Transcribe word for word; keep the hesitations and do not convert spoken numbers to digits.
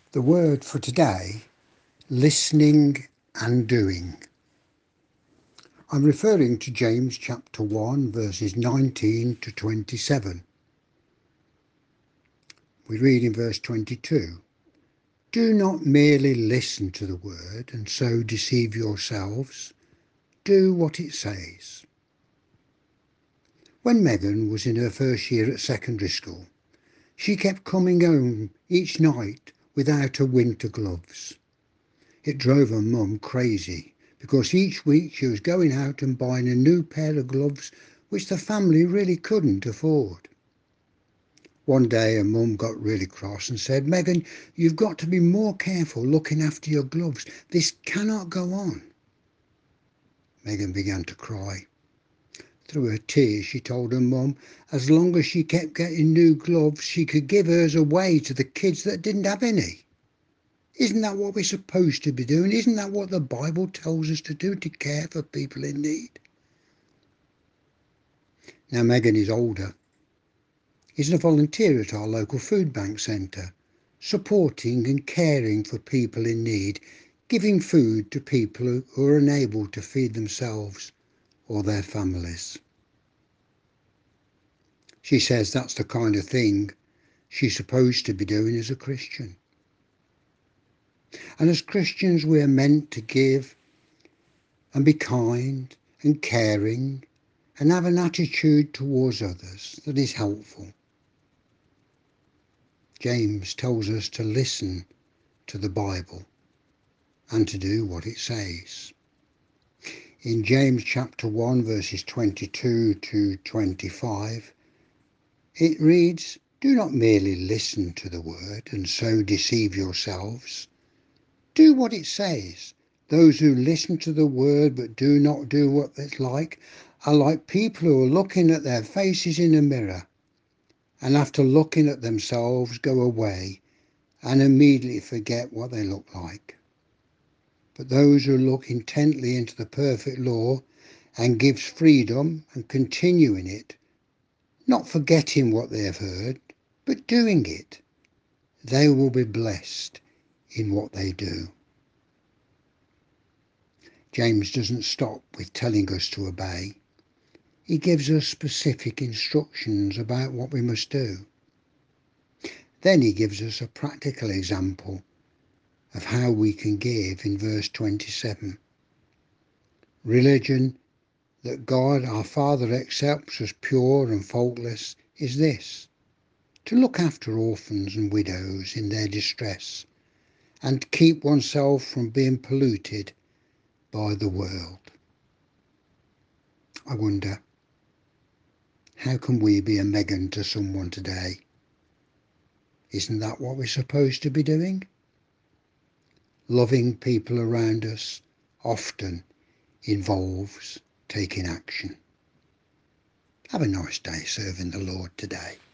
The word for today, listening and doing. I'm referring to James chapter one, verses nineteen to twenty-seven. We read in verse twenty-two, "Do not merely listen to the word and so deceive yourselves. Do what it says." When Megan was in her first year at secondary school, she kept coming home each night without her winter gloves. It drove her mum crazy because each week she was going out and buying a new pair of gloves which the family really couldn't afford. One day her mum got really cross and said, "Megan, you've got to be more careful looking after your gloves. This cannot go on." Megan began to cry. Through her tears she told her mum as long as she kept getting new gloves she could give hers away to the kids that didn't have any. Isn't that what we're supposed to be doing? Isn't that what the Bible tells us to do, to care for people in need? Now Megan is older. He's a volunteer at our local food bank centre, supporting and caring for people in need, giving food to people who are unable to feed themselves or their families. She says that's the kind of thing she's supposed to be doing as a Christian. And as Christians we are meant to give and be kind and caring and have an attitude towards others that is helpful. James tells us to listen to the Bible and to do what it says. In James chapter one verses twenty-two to twenty-five, it reads, "Do not merely listen to the word and so deceive yourselves. Do what it says. Those who listen to the word but do not do what it's like are like people who are looking at their faces in a mirror and after looking at themselves go away and immediately forget what they look like. But those who look intently into the perfect law and gives freedom and continue in it, not forgetting what they have heard, but doing it, they will be blessed in what they do." James doesn't stop with telling us to obey. He gives us specific instructions about what we must do. Then he gives us a practical example of how we can give in verse twenty-seven. Religion that God our Father accepts as pure and faultless is this: to look after orphans and widows in their distress and to keep oneself from being polluted by the world. I wonder, how can we be a Megan to someone today? Isn't that what we're supposed to be doing? Loving people around us often involves taking action. Have a nice day serving the Lord today.